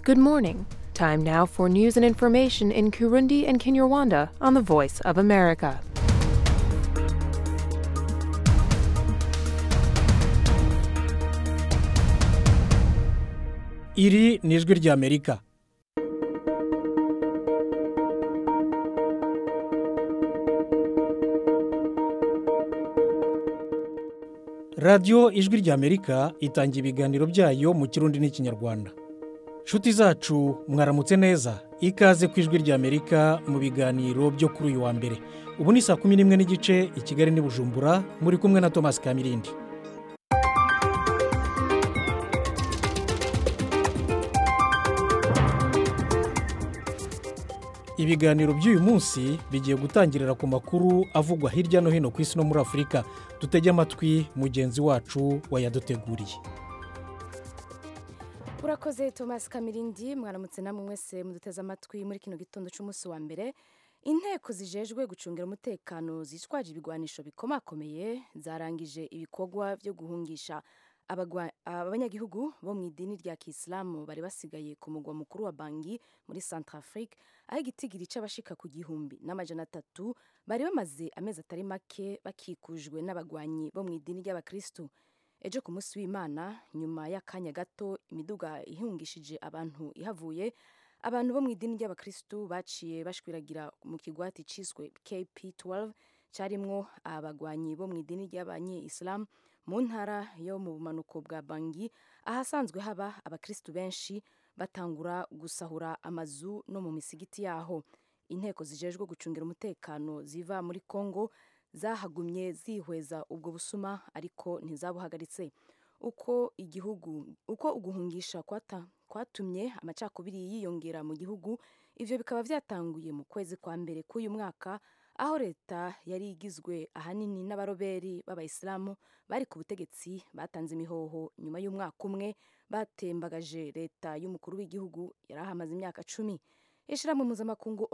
Good morning. Time now for news and information in Kirundi and Kinyarwanda on the Voice of America. Iri ni ijwi ry'Amerika. Radiyo ijwi ry'Amerika itangira ibiganiro byayo mu Kirundi n'Ikinyarwanda. Nshuti zacu mwaramutse neza, ikaze ku ijwi ry'Amerika mu biganiro byo kuri uyu wa mbere. Ubu ni saa 11:15 i Kigali n'i Bujumbura, muri kumwe na Thomas Kamirindi. Ibiganiro by'uyu munsi bigiye gutangirira ku makuru avugwa hirya no hino ku isi no muri Afurika. Dutege amatwi mugenzi wacu wayaduteguriye. Urakoze Thomas Kamirindi, mwaramutse namwe mwese muduteze amatwi muri kino gitondo cy'umunsi wa mbere. Inteko zijejwe gucungira umutekano zitwaje ibigwanisho bikomakomeye zarangije ibikorwa byo guhungisha abanyagihugu bo mu idini rya Kisilamu bari basigaye ku mugwa mukuru wa Bangui muri Centrafrique, aho igitigiri c'abashika ku 1,300 bari bamaze amezi atari make bakikujwe n'abagwanyi bo mu idini ry'Abakristo. Ejo ku munsi w'Imana, nyuma y'akanya gato imiduga ihungishije abantu ihavuye, abantu bo mu idini ry'Abakristo baciye bashwiragira mu kigwati ciswe KP12 carimwo abagwanyi bo mu idini ry'Abanye-Islam mu ntara yo mu bumanuko bwa Bangui, ahasanzwe haba Abakristo benshi, batangura gusahura amazu no mu misigiti yaho. Inteko zijejwe gucungira umutekano ziva muri Congo zahagumye zihweza ubwo busuma, ariko ntizabuhagaritse. Uko uguhungisha kwatumye amacakubiri yiyongera mu gihugu, ivyo bikaba vyatanguye mu kwezi kwa mbere k'uyu mwaka, aho leta yari igizwe ahanini n'abaroberi b'Abayisilamu bari ku butegetsi batanze imihoho nyuma y'umwaka umwe batembagaje leta y'umukuru w'igihugu yari ahamaze imyaka 10. Ishirahamwe mpuzamakungu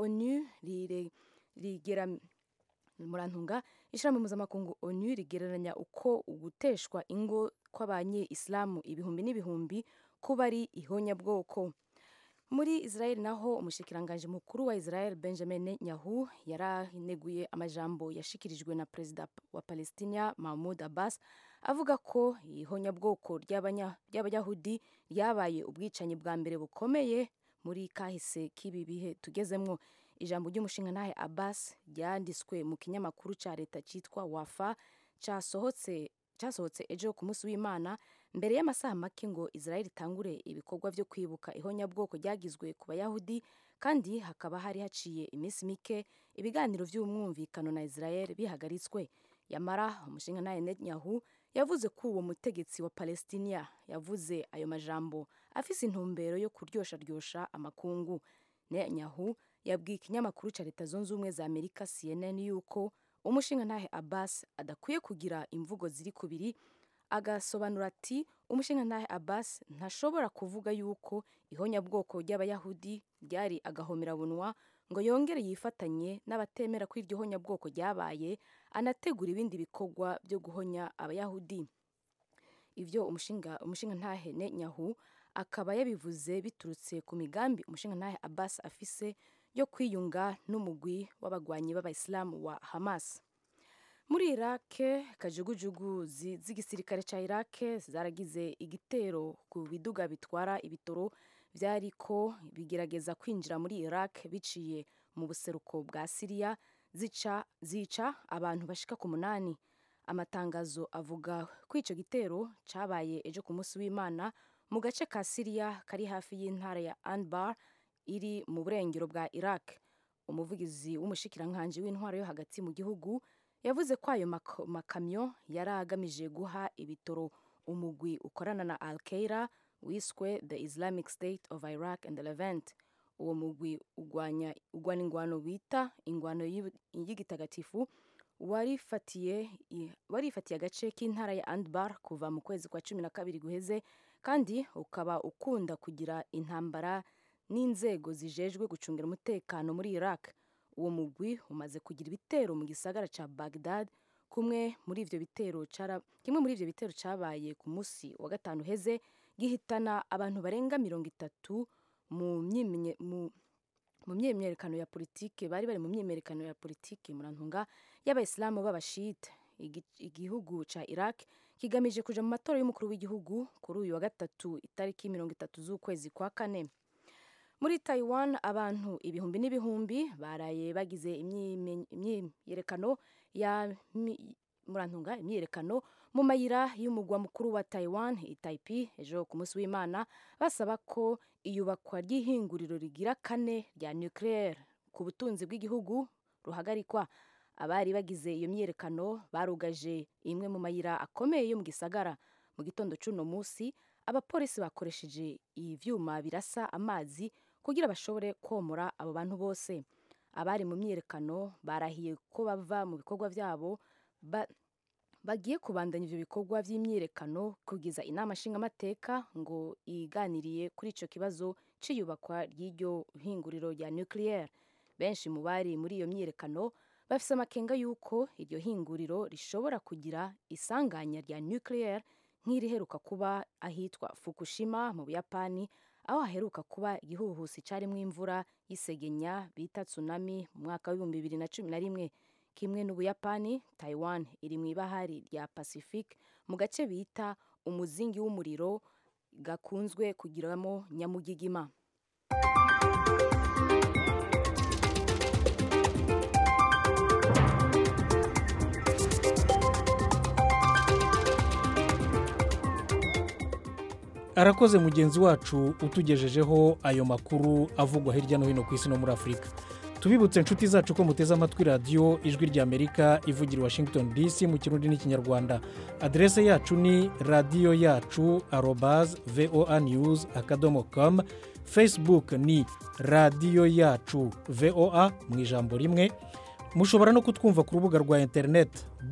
ONU rigereranya uko uguteshwa ingo kw'abanye-Islamu ibihumbi n'ibihumbi kuba ari ihonyabwoko. Muri Israel naho umushikiranganje mukuru wa Israel Benjamin Netanyahu yaraneguye amajambo yashikirijwe na Perezida wa Palestina Mahmoud Abbas, avuga ko ihonyabwoko ry'Abayahudi ryabaye ubwicanyi bwa mbere bukomeye muri kahise k'ibi bihe tugezemwo. Ijambo ry'umushingantahe Abbas ryanditswe mu kinyamakuru ca leta citwa Wafa, casohotse ejo ku munsi w'Imana, mbere y'amasaha make ngo Israel itangure ibikorwa vyo kwibuka ihonyabwoko ryagizwe ku Bayahudi, kandi hakaba hari haciye iminsi mike ibiganiro vy'umwumvikano na Israel bihagaritswe. Yamara umushingantahe Netanyahu yavuze ko uwo mutegetsi wa Palestina yavuze ayo majambo afise intumbero yo kuryosha amakungu. Netanyahu yabwiye ikinyamakuru ca leta zunze ubumwe za Amerika CNN yuko umushingantahe Abbas adakwiye kugira imvugo ziri kubiri, agasobanura ati umushingantahe Abbas ntashobora kuvuga yuko ihonyabwoko ry'Abayahudi ryari agahomerabunwa ngo yongere yifatanye n'abatemera ko iryo honyabwoko ryabaye, anategura ibindi bikorwa byo guhonya Abayahudi. Ivyo umushingantahe Netanyahu akaba yabivuze biturutse ku migambi umushingantahe Abbas afise yo kwiyunga n'umugwi w'abagwanyi b'Abayisilamu wa Hamas. Muri Iraq, kajugujugu z'igisirikare ca Iraq zaragize igitero ku biduga bitwara ibitoro vyariko bigerageza kwinjira muri Iraq biciye mu buseruko bwa Syria, zica abantu bashika ku 8. Amatangazo avuga ko ico gitero cabaye ejo ku munsi w'Imana mu gace ka Syria kari hafi y'intara ya Anbar iri mu burengero bwa Iraq. Umuvugizi w'umushikirankanje w'intwaro yo hagati mu gihugu yavuze ko ayo makamyo yari agamije guha ibitoro umugwi ukorana na Al-Qaeda wiswe The Islamic State of Iraq and the Levant. Uwo mugwi ugwana ingwano bita ingwano y'igitagatifu warifatiye agace k'intara ya Anbar kuva mu kwezi kwa 12 guheze, kandi ukaba ukunda kugira intambara n'inzego zijejwe gucungira umutekano muri Iraq. Uwo mugwi umaze kugira ibitero mu gisagara ca Baghdad, kimwe muri ivyo bitero cabaye ku munsi wa gatanu heze, gihitana abantu barenga 30 mu myiyerekano ya politike, bari bari mu myiyerekano ya politike murantunga y'abayisilamu b'abashite. Igihugu ca Iraq kigamije kuja mu matora y'umukuru w'igihugu kuri uyu wa gatatu itariki 30 z'ukwezi kwa kane. Muri Taiwan abantu ibihumbi n'ibihumbi baraye bagize imyiyerekano imyiyerekano mu mayira y'umugwa mukuru wa Taiwan Taipei ejo ku munsi w'Imana, basaba ko iyubakwa ry'ihinguriro rigira kane rya nucleaire ku butunzi bw'igihugu ruhagarikwa. Abari bagize iyo myiyerekano barugaje imwe mu mayira akomeye yo mu gisagara. Mu gitondo c'uno munsi abapolisi bakoresheje ivyuma birasa amazi kugira bashobore komora abo bantu bose. Abari mu myiyerekano barahiye ko bava mu bikorwa vyabo bagiye kubandanya ivyo bikorwa vy'imyiyerekano kugeza inama nshingamateka ngo iganiriye kuri ico kibazo c'iyubakwa ry'iryo hinguriro rya nucleaire. Benshi mu bari muri iyo myiyerekano bafise amakenga yuko iryo hinguriro rishobora kugira isanganya rya nucleaire nk'iriheruka kuba ahitwa Fukushima mu Buyapani, aho haheruka kuba igihuhusi carimwo imvura y'isegenya bita tsunami mu mwaka wa 2011. Kimwe n'Ubuyapani, Taiwan iri mu ibahari rya Pacific mu gace bita umuzingi w'umuriro gakunzwe kugiramo nyamugigima. Arakoze mugenzi wacu utugejejeho ayo makuru avugwa hirya no hino ku isi no muri Afurika. Tubibutse inshuti zacu ko muteze amatwi radiyo ijwi ry'Amerika ivugira i Washington DC mu Kirundi n'Ikinyarwanda. Adrese yacu ni radiyo yacu @voanews.com. Facebook ni radiyo yacu VOA mu ijambo rimwe. Mushobora no kutwumva ku rubuga rwa internet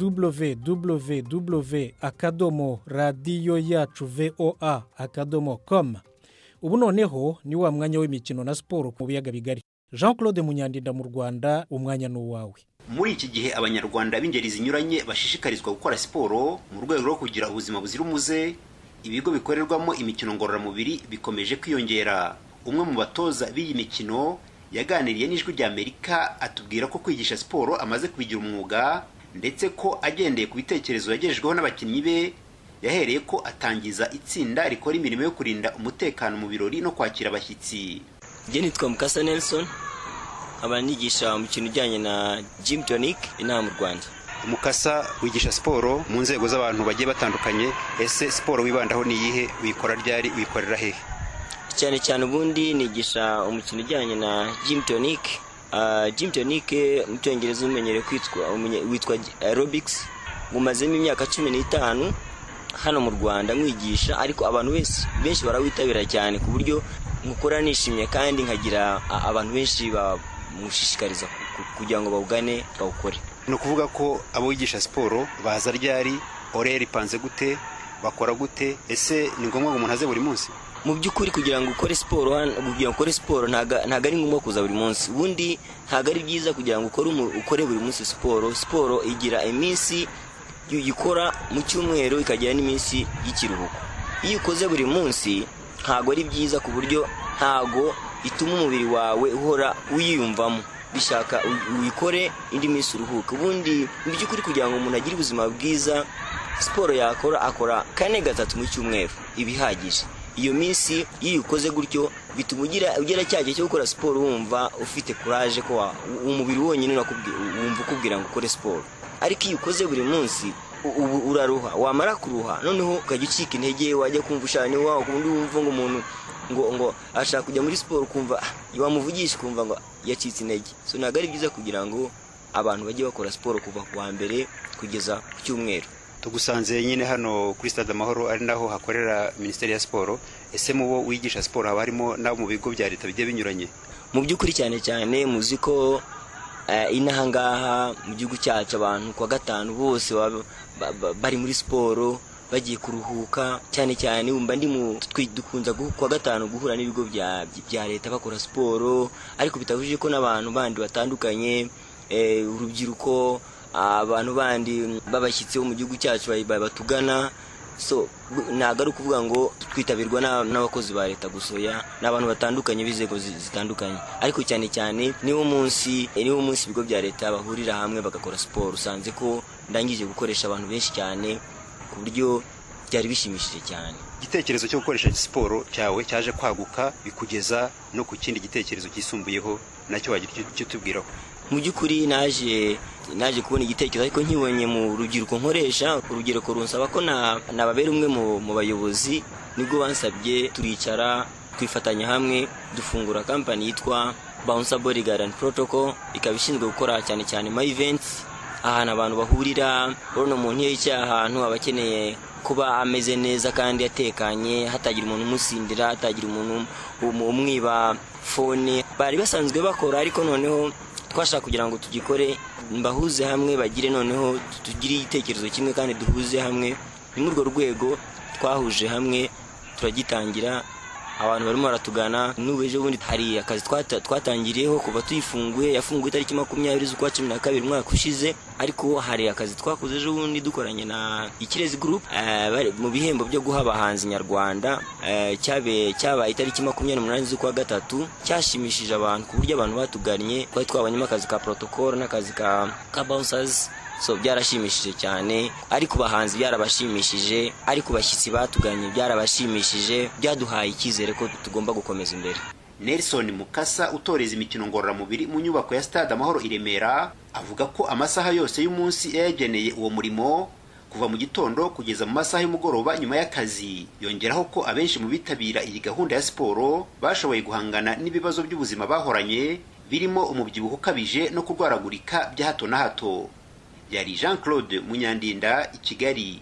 www.radioyacu.voa.com. Ubu noneho ni wa mwanya w'imikino na siporo mu biyaga bigari. Jean-Claude Munyandinda mu Rwanda, umwanya n'uwawe. Muri iki gihe abanyarwanda b'ingeri zinyuranye bashishikarizwa gukora siporo mu rwego rwo kugira ubuzima buzira umuze. Ibigo bikorerwamo imikino ngororamubiri bikomeje kwiyongera. Umwe mu batoza b'iyi mikino yaganiriye n'ijwi ry'Amerika atubwira ko kwigisha siporo amaze kubigira umwuga, ndetse ko agendeye ku bitekerezo yagejejweho n'abakinnyi be yahereye ko atangiza itsinda rikora imirimo yo kurinda umutekano mu birori no kwakira abashyitsi. Je nitwa Mukasa Nelson, abanigisha umukino ujyanye na Gym Tonic inaha mu Rwanda. Mukasa, wigisha siporo mu nzego z'abantu bagiye batandukanye. Ese siporo wibandaho ni iyihe? Wikora ryari? Wikorera hehe? Cyane cyane ubundi nigisha umukino ujyanye na Gym Tonic. Gym Tonic mu Cyongereza umenyereye witwa aerobics. Ngumazemo imyaka 15 hano mu Rwanda mwigisha, ariko abantu benshi barawitabira cyane ku buryo mukora nishimye kandi nkagira abantu benshi bamushishikariza kugira ngo bawugane bawukore. No kuvuga ko abo wigisha siporo baza ryari, oreri panze gute, bakora gute? Ese ni ngombwa ngo umuntu aze buri munsi? Mu by'ukuri kugira ngo ukore siporo ntago ari ngombwa kuza buri munsi. Ubundi ntago ari byiza kugira ngo ukore buri munsi siporo. Siporo igira iminsi yikora mu cyumweru, ikagira n'iminsi y'ikiruhuko. Iyo ukoze buri munsi ntago ari byiza ku buryo ntago ituma umubiri wawe uhora uyiyumvamo. Bishaka uyikore indi minsi uruhuka. Ubundi mu by'ukuri kugira ngo umuntu agire ubuzima bwiza, siporo akora 4-3 mu cyumweru ibihagije. Iyo minsi iyo ukoze gutyo bituma ugira cyaje cyo gukora siporo wumva ufite courage ko umubiri wonyine wumva ukubwira ngo ukore siporo. Ariko iyo ukoze buri munsi uraruha, wamara kuruha noneho ukajya ucika intege, wajya kumva ushane wawe kundi wumva ngo umuntu ngo ashaka kujya muri siporo kumva wamuvugisha kumva ngo yacitse intege. So ntago ari byiza kugira ngo abantu bajye bakora siporo kuva ku wa mbere kugeza ku cyumweru. Tugusanze nyine hano kuri Stade Amahoro, ari naho hakorera Minisiteri ya Siporo. Ese mubo wigisha siporo haba harimo nabo mu bigo bya leta bigiye binyuranye? Mu by'ukuri cyane muziko inaha ngaha mu gihugu cyacu abantu kwa gatanu bose bari muri siporo bagiye kuruhuka. Cyane umba dukunza kwa gatanu guhura n'ibigo bya leta bakora siporo, ariko bitabujije ko n'abantu bandi batandukanye, urubyiruko, abantu bandi babashyitse mu gihugu cyacu batugana so ntabwo ari ukuvuga ngo twitabirwa n'abakozi ba leta gusoya n'abantu batandukanye b'inzego zitandukanye, ariko cyane cyane niwo munsi ibigo bya leta bahurira hamwe bagakora siporo. Usanze ko ndangije gukoresha abantu benshi cyane ku buryo byari bishimishije cyane. Igitekerezo cyo gukoresha siporo cyawe cyaje kwaguka bikugeza no ku kindi gitekerezo kisumbuyeho, nacyo wagira icyo tubwiraho? Mu by'ukuri naje kubona igitekerezo, ariko nkibonye mu rubyiruko nkoresha, urubyiruko runsaba ko nababera umwe mu bayobozi, nibwo bansabye turicara twifatanya hamwe dufungura kampani yitwa Bouncer Bodyguard and Protocol, ikaba ishinzwe gukora cyane cyane ma events, ahantu abantu bahurira. Urabona umuntu iyo yicaye ahantu aba akeneye kuba ameze neza kandi atekanye, hatagira umuntu umusindira, hatagira umuntu umwiba fone. Bari basanzwe bakora, ariko noneho twashaka kugira ngo tugikore mbahuze hamwe, bagire noneho tugire igitekerezo kimwe kandi duhuze hamwe. Ni muri urwo rwego twahuje hamwe turagitangira, abantu barimo baratugana. N'ubu ejo bundi hari akazi twatangiriyeho kuva tuyifunguye, yafunguye itariki 20 z'ukwa 12 umwaka ushize, ariko hari akazi twakoze ejo bundi dukoranye na Ikirezi Group mu bihembo byo guha abahanzi nyarwanda, cyabaye itariki 28 z'ukwa 3, cyashimishije abantu ku buryo abantu batugannye twari twabanyemo akazi ka protocol n'akazi ka bouncers. So byarashimishije cyane, ariko bahanzi byarabashimishije, ariko bashyitsi batuganye byarabashimishije, byaduhaye icyizere ko tugomba gukomeza imbere. Nelson Mukasa utoreza imikino ngororamubiri mu nyubako ya Stade Amahoro i Remera avuga ko amasaha yose y'umunsi yageneye uwo murimo kuva mu gitondo kugeza mu masaha y'umugoroba nyuma y'akazi. Yongeraho ko abenshi mu bitabira iyi gahunda ya siporo bashoboye guhangana n'ibibazo by'ubuzima bahoranye, birimo umubyibuho ukabije no kurwaragurika bya hato na hato. Yari Jean-Claude Munyandinda, i Kigali.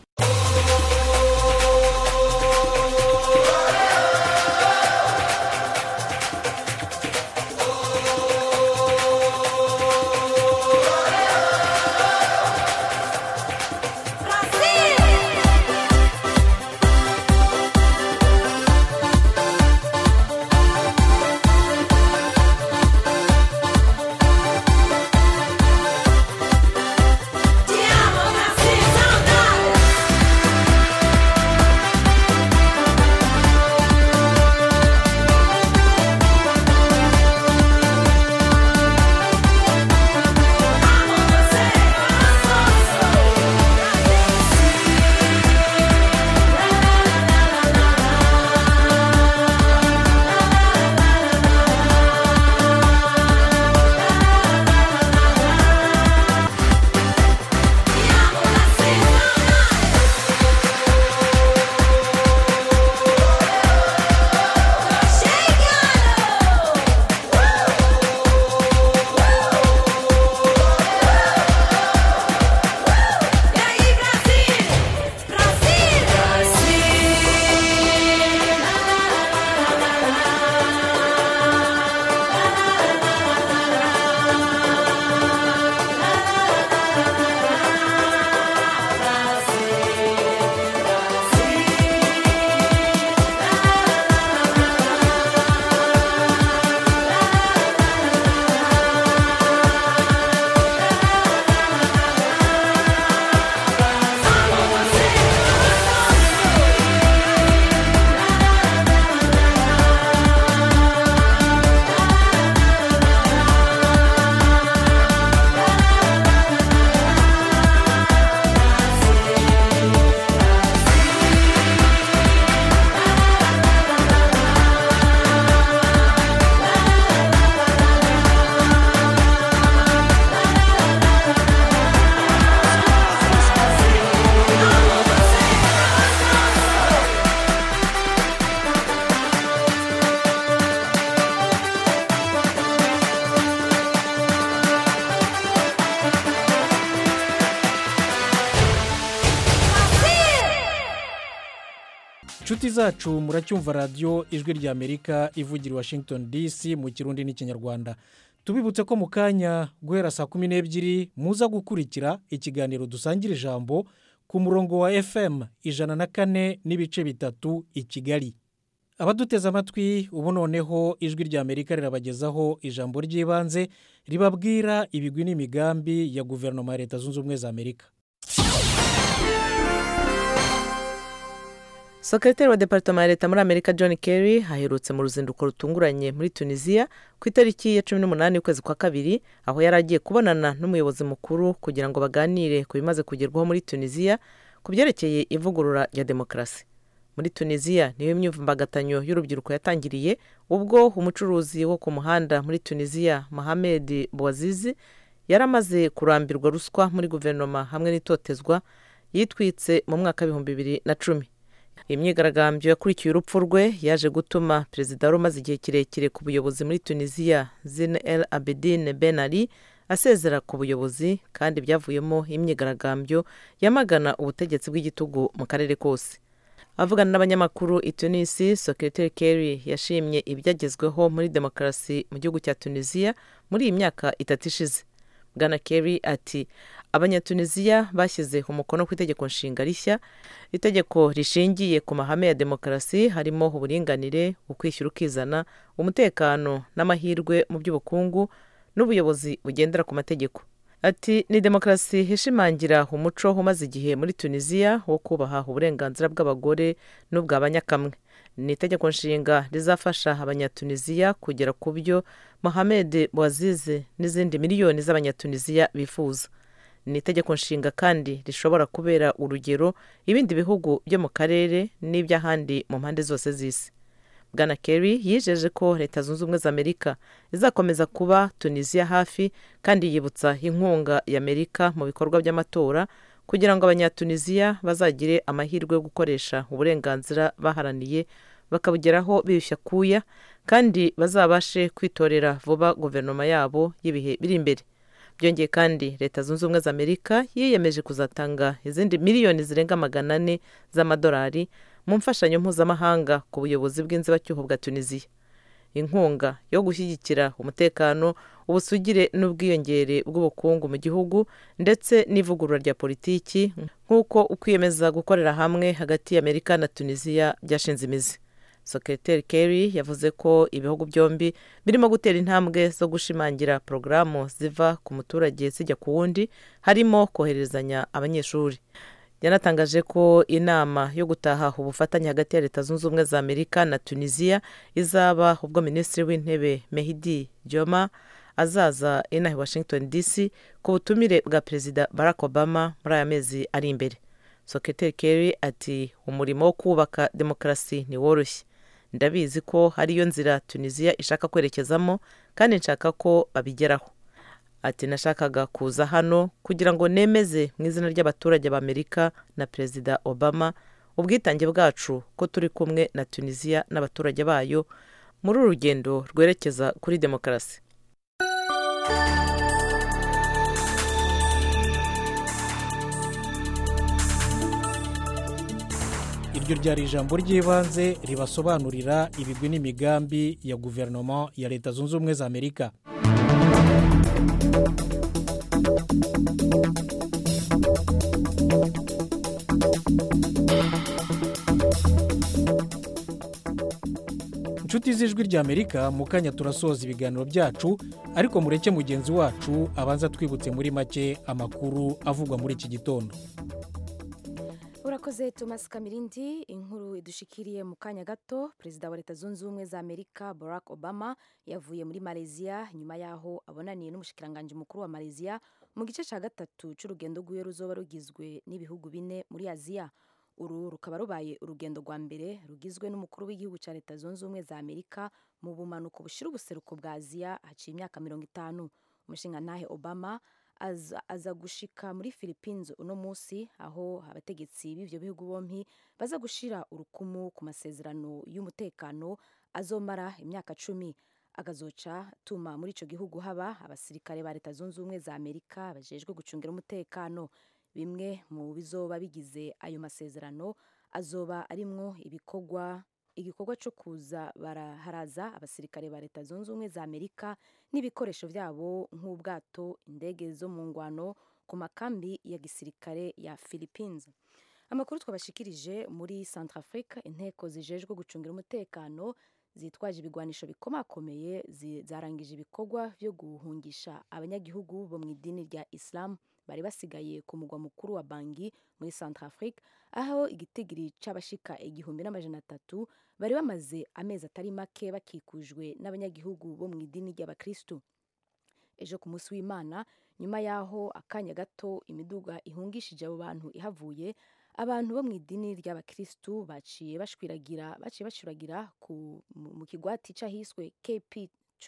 inshuti zacu muracyumva radiyo ijwi ry'Amerika ivugira i Washington DC mu kirundi n'ikinyarwanda. Tubibutse ko mu kanya guhera saa 12 muza gukurikira ikiganiro dusangira ijambo ku murongo wa FM 104.3 i Kigali. Abaduteze amatwi ubu noneho ijwi ry'Amerika rirabagezaho ijambo ry'ibanze ribabwira ibigwi n'imigambi ya guverinoma ya Leta Zunze Ubumwe za Amerika. Sekretari wa Departement ya Leta muri Amerika John Kerry aherutse mu ruzinduko rutunguranye muri Tunisia ku itariki ya 18 y'ukwezi kwa kabiri, aho yari agiye kubonana n'umuyobozi mukuru kugira ngo baganire ku bimaze kugerwaho muri Tunisia ku byerekeye ivugurura rya demokarasi. Muri Tunisia niyo imyivumbagatanyo y'urubyiruko yatangiriye ubwo umucuruzi wo ku muhanda muri Tunisia Mohamed Bouazizi yaramaze kurambirwa ruswa muri guverinoma hamwe n'itotezwa yitwitse mu mwaka wa 2010. Imyigaragambyo yakurikiye urupfu rwe yaje gutuma perezida wari umaze igihe kirekire ku buyobozi muri Tunisia Zine El Abidine Ben Ali asezera ku buyobozi, kandi byavuyemo imyigaragambyo yamagana ubutegetsi bw'igitugu mu karere kose. Avugana n'abanyamakuru i Tunisia, Secretary Kerry yashimye ibyagezweho muri demokarasi mu gihugu cya Tunisia muri iyi myaka 3 ishize. Bwana Kerry ati abanyatunisia bashyize umukono ku itegeko nshinga rishya, itegeko rishingiye ku mahame ya demokarasi harimo uburinganire, ukwishyura ukizana, umutekano n'amahirwe mu by'ubukungu n'ubuyobozi bugendera ku mategeko. Ati ni demokarasi hishimangira umuco umaze igihe muri Tunisia wo kubaha uburenganzira bw'abagore n'ubw'abanyakamwe. Ni itegeko nshinga rizafasha abanyatunisia kugera ku byo Mohamed Bouazizi n'izindi miliyoni z'abanyatunisia bifuza. Ni itegeko nshinga kandi rishobora kubera urugero ibindi bihugu byo mu karere n'iby'ahandi mu mpande zose z'isi. Bwana Kerry yijeje ko Leta Zunze Ubumwe za Amerika izakomeza kuba Tunisia hafi, kandi yibutsa inkunga ya Amerika mu bikorwa by'amatora kugira ngo abanyatunisia bazagire amahirwe yo gukoresha uburenganzira baharaniye bakabugeraho bibishya kuya, kandi bazabashe kwitorera vuba guverinoma yabo y'ibihe biri imbere. Byongeye kandi Leta Zunze Ubumwe za Amerika yiyemeje kuzatanga izindi miliyoni zirenga 400 z'amadolari mu mfashanyo mpuzamahanga ku buyobozi bw'inzibacyuho bwa Tunisia. Inkunga yo gushyigikira umutekano, ubusugire n'ubwiyongere bw'ubukungu mu gihugu ndetse n'ivugurura rya politiki, nk'uko ukwiyemeza gukorera hamwe hagati ya Amerika na Tunisia byashinze imizi. Secretary Kerry yavuze ko ibihugu byombi birimo gutera intambwe zo gushimangira porogaramu ziva ku muturage zijya ku wundi, harimo koherezanya abanyeshuri. Yanatangaje ko inama yo gutaha ubufatanye hagati ya Leta Zunze Ubumwe za Amerika na Tunisia izaba ubwo Minisitiri w'Intebe Mehdi Dioma azaza inaha Washington DC ku butumire bwa Perezida Barack Obama muri aya mezi ari imbere. Secretary Kerry ati umurimo wo kubaka demokarasi ni woroshye. Ndabizi ko hariyo nzira Tunisia ishaka kwerekezamo, kandi nshaka ko babigeraho. Ati nashakaga kuza hano kugira ngo nemeze mu izina ry'abaturage b'Amerika na Perezida Obama ubwitange bwacu ko turi kumwe na Tunisia n'abaturage bayo muri urugendo rwerekeza kuri demokarasi. Iryo ryari ijambo ry'ibanze ribasobanurira ibigwi n'imigambi ya guverinoma ya Leta Zunze Ubumwe za Amerika. Inshuti z'ijwi ry'Amerika, mu kanya turasoza ibiganiro byacu, ariko mureke mugenzi wacu abanza twibutse muri make amakuru avugwa muri iki gitondo. Urakoze Thomas Kamirindi. Inkuru idushikiriye mu kanya gato, Perezida wa Leta Zunze Ubumwe za Amerika Barack Obama yavuye muri Malaysia nyuma yaho abonaniye n'umushikiranganje mukuru wa Malaysia mu gice cya gatatu cy'urugendo rw'iyo ruzoba rugizwe n'ibihugu 4 muri Aziya. Uru rukaba rubaye urugendo rwa mbere rugizwe n'umukuru w'igihugu cya Leta Zunze Ubumwe za Amerika mu bumanuko bushira ubuseruko bwa Aziya haciye imyaka 50. Umushingantahe Obama aza gushika muri Philippines uno munsi, aho abategetsi b'ivyo bihugu bompi baza gushira urukumu ku masezerano y'umutekano azomara imyaka 10. Agazoca tuma muri ico gihugu haba abasirikare ba Leta Zunze Ubumwe za Amerika bajejwe gucungira umutekano. Bimwe mu bizoba bigize ayo masezerano azoba arimwo igikorwa cyo kuza baraharaza abasirikare ba Leta Zunze Ubumwe za Amerika n'ibikoresho byabo nk'ubwato, indege zo mu ngwano ku makambi ya gisirikare ya Philippines. Amakuru twabashikirije muri Centrafrique, inteko zijejwe gucungira umutekano zitwaje ibigwanisho bikomakomeye zarangije ibikorwa byo guhungisha abanyagihugu bo mu idini rya Islam bari basigaye ku mugwa mukuru wa Bangui muri Centrafrique, aho igitigiri c'abashika 1,300 bari bamaze amezi atari make bakikujwe n'abanyagihugu bo mu idini ry'abakristu. Ejo ku munsi w'Imana, nyuma yaho akanya gato imiduga ihungishije abo bantu ihavuye, abantu bo mu idini ry'abakristu baciye bashwiragira mu kigwati c'ahiswe KP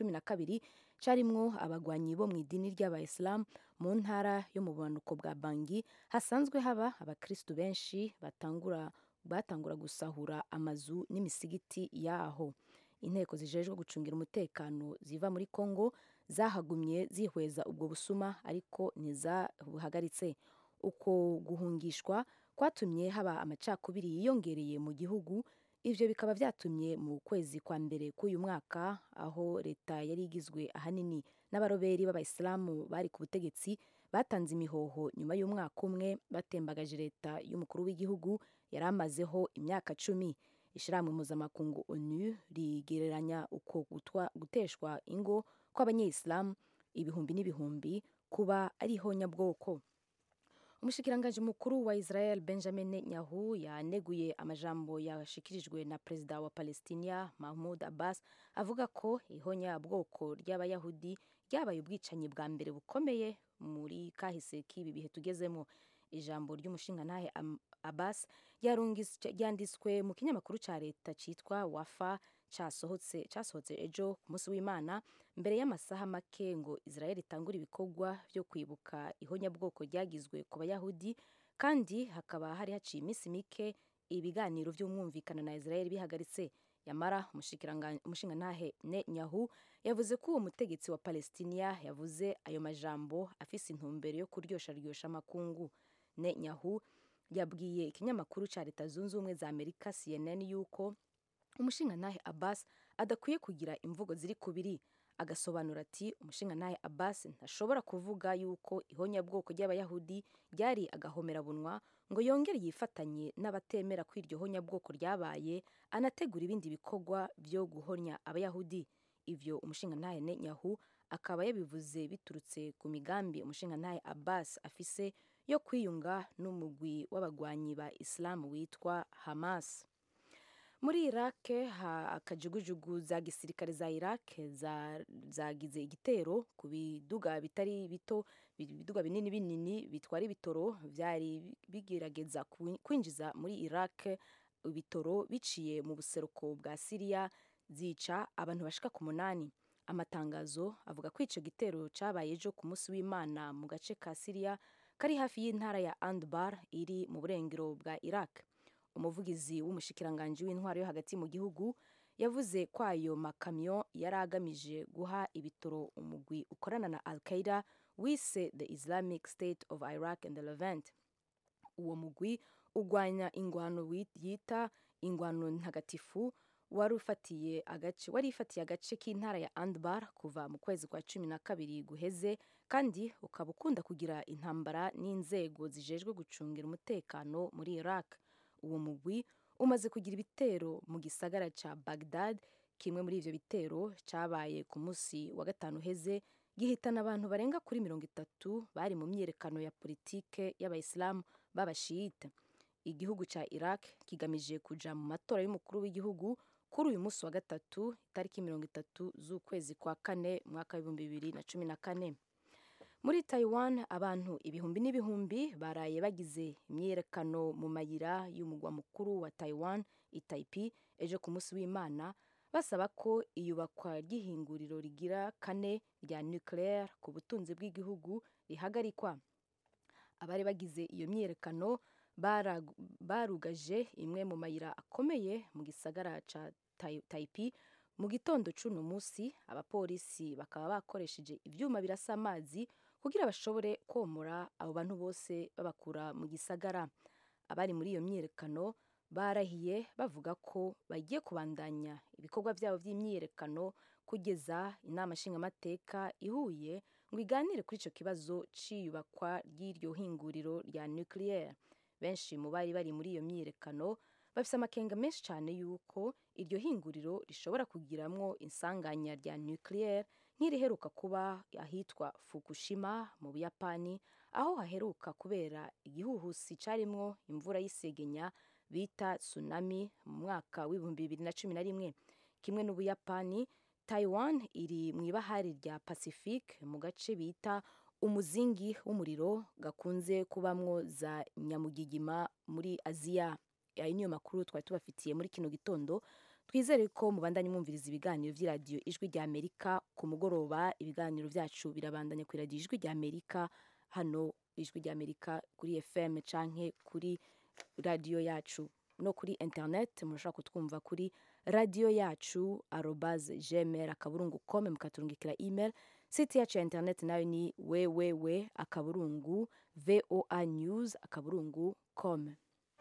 12 carimwo abagwanyi bo mu idini ry'abayisilamu mu ntara yo mu bumanuko bwa Bangui, hasanzwe haba abakristu benshi batangura gusahura amazu n'imisigiti yaho. Inteko zijejwe gucungira umutekano ziva muri Kongo zahagumye zihweza ubwo busuma, ariko ntizabuhagaritse. Uko guhungishwa kwatumye haba amacakubiri yiyongereye mu gihugu. Ivyo bikaba vyatumye mu kwezi kwa mbere k'uyu mwaka, aho leta yari igizwe ahanini n'abaroberi b'abayisilamu bari ku butegetsi, batanze imihoho nyuma y'umwaka umwe batembagaje leta y'umukuru w'igihugu yari amazeho imyaka 10. Ishirahamwe mpuzamakungu ONU rigereranya uko guteshwa ingo kw'abanyesilamu ibihumbi n'ibihumbi kuba ari ihonyabwoko. Umushikiranganji mukuru wa Israel Benjamin Netanyahu yaneguye amajambo yashikirijwe na perezida wa Palestina Mahmoud Abbas avuga ko ihonyabwoko ry'abayahudi ryabaye ubwicanyi bwa mbere bukomeye muri kahise k'ibi bihe tugezemo. Ijambo ry'umushingantahe Abbas ryanditswe mu kinyamakuru ca leta citwa Wafa casohotse ejo ku munsi w'Imana, mbere y'amasaha make ngo Israel itangura ibikorwa vyo kwibuka ihonyabwoko ryagizwe ku bayahudi, kandi hakaba hari haciye iminsi mike ibiganiro vy'umwumvikano na Israel bihagaritse. Yamara umushingantahe Netanyahu yavuze ko uwo mutegetsi wa Palestina yavuze ayo majambo afise intumbero yo kuryosha amakungu. Netanyahu yabwiye ikinyamakuru ca leta zunze ubumwe za Amerika CNN yuko umushingantahe Abbas adakwiye kugira imvugo ziri kubiri. Agasobanura ati umushingantahe Abbas ntashobora kuvuga yuko ihonyabwoko ry'abayahudi ryari agahomerabunwa ngo yongere yifatanye n'abatemera ko iryo honyabwoko ryabaye, anategura ibindi bikorwa vyo guhonya abayahudi. Ivyo umushingantahe Netanyahu akaba yabivuze biturutse ku migambi umushingantahe Abbas afise yo kwiyunga n'umugwi w'abagwanyi ba Islam witwa Hamas. Muri Iraq, akajugujugu za gisirikare za Iraq zagize igitero ku biduga bitari bito, ibiduga binini bitwara ibitoro vyari bigerageza kwinjiza muri Iraq ibitoro biciye mu buseruko bwa Syria, zica abantu bashika ku 8. Amatangazo avuga ko ico gitero cabaye ejo ku munsi w'Imana mu gace ka Syria kari hafi y'intara ya Anbar iri mu burengero bwa Iraq. Umuvugizi w'umushikiranganji w'intwaro yo hagati mu gihugu yavuze ko ayo makamyo yari agamije guha ibitoro umugwi ukorana na Al-Qaeda wise The Islamic State of Iraq and the Levant. Uwo mugwi ugwanya ingwano yita ingwano ntagatifu wari ifatiye agace k'intara ya Anbar kuva mu kwezi kwa 12 guheze, kandi ukaba ukunda kugira intambara n'inzego zijejwe gucungira umutekano muri Iraq. Uwo mugwi umaze kugira ibitero mu gisagara ca Baghdad. Kimwe muri ivyo bitero cabaye ku munsi wa 5 heze, gihitana abantu barenga kuri 30 bari mu myiyerekano ya politike y'abayisilamu b'abashiyita. Igihugu ca Iraq kigamije kuja mu matora y'umukuru w'igihugu kuri uyu munsi wa 3 itariki 30 z'ukwezi kwa 4 mwaka wa 2014. Muri Taiwan, abantu ibihumbi n'ibihumbi baraye bagize imyiyerekano mu mayira y'umugwa mukuru wa Taiwan, Taipei, ejo ku munsi w'Imana, basaba ko iyubakwa ry'ihinguriro rigira 4 rya nucleaire ku butunzi bw'igihugu rihagarikwa. Abari bagize iyo myiyerekano barugaje imwe mu mayira akomeye mu gisagara ca Taipei. Mu gitondo c'uno musi, abapolisi bakaba bakoresheje ivyuma birasa amazi kugira bashobore komora abo bantu bose babakura mu gisagara. Abari muri iyo myiyerekano barahiye bavuga ko bagiye kubandanya ibikorwa vyabo vy'imyiyerekano kugeza inama nshingamateka ihuye ngo iganire kuri ico kibazo c'iyubakwa ry'iryo hinguriro rya nucleaire. Benshi mu bari muri iyo myiyerekano bafise amakenga menshi cyane yuko iryo hinguriro rishobora kugiramwo insanganya rya nucleaire nk'iriheruka kuba ahitwa Fukushima mu Buyapani, aho haheruka kubera igihuhusi carimwo imvura y'isegenya bita tsunami mu mwaka w'ibihumbi 2011. Kimwe n'Ubuyapani, Taiwan iri mu ibahari rya Pacific mu gace bita umuzingi w'umuriro gakunze kubamwo za nyamugigima muri Aziya. Ayo niyo makuru twari tubafitiye muri kino gitondo. Twizere ko mubandanye mwumviriza ibiganiro vy'iradiyo Ijwi rya Amerika ku mugoroba. Ibiganiro vyacu birabandanya ku iradiyo Ijwi rya Amerika, hano Ijwi rya Amerika kuri FM canke kuri radiyo yacu no kuri internet. Mushobora kutwumva kuri radiyo yacu @gmail.com, mukaturungikira email. Site yacu ya internet nayo ni www.voanews.com.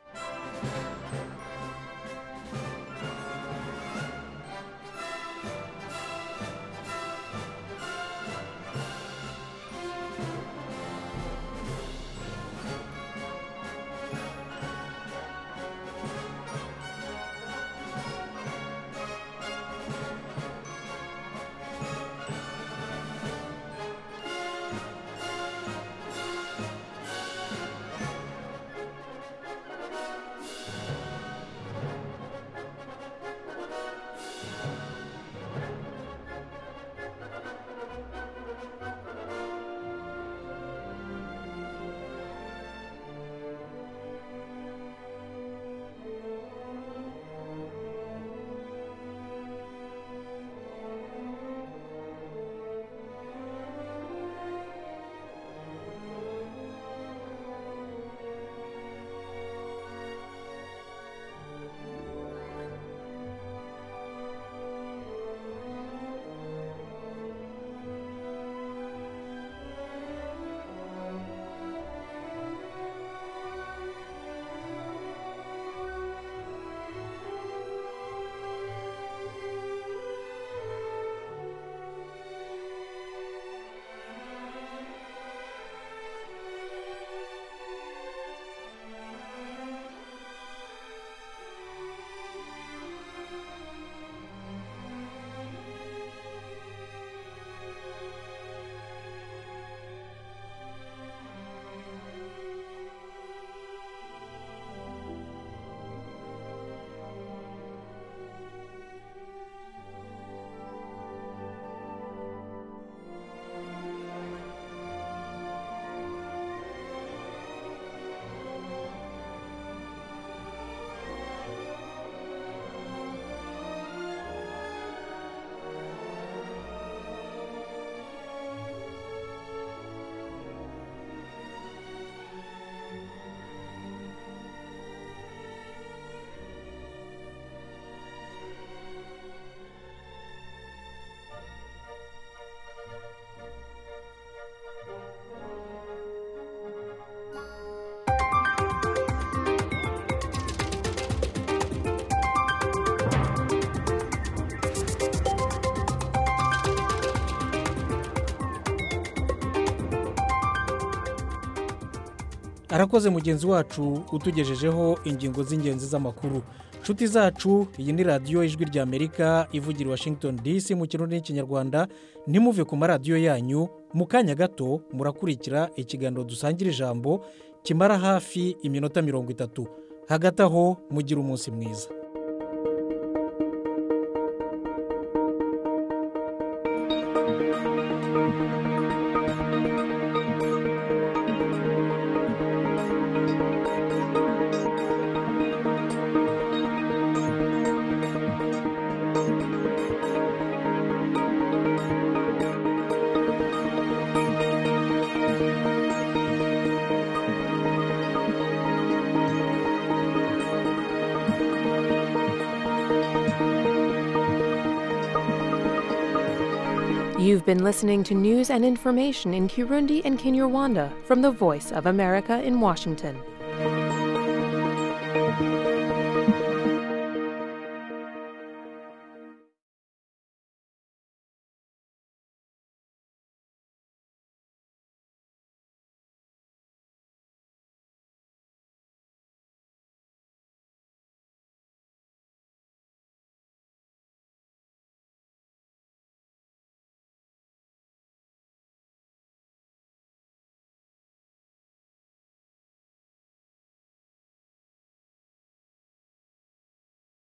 arakoze mugenzi wacu utugejejeho ingingo z'ingenzi z'amakuru. Nshuti zacu, iyi ni radiyo Ijwi rya Amerika ivugira i Washington DC mu kirundi n'ikinyarwanda. Ntimuve ku maradiyo yanyu, mu kanya gato murakurikira ikiganiro dusangira ijambo kimara hafi iminota 30. Hagati aho mugira umunsi mwiza. You've been listening to news and information in Kirundi and Kinyarwanda from the Voice of America in Washington.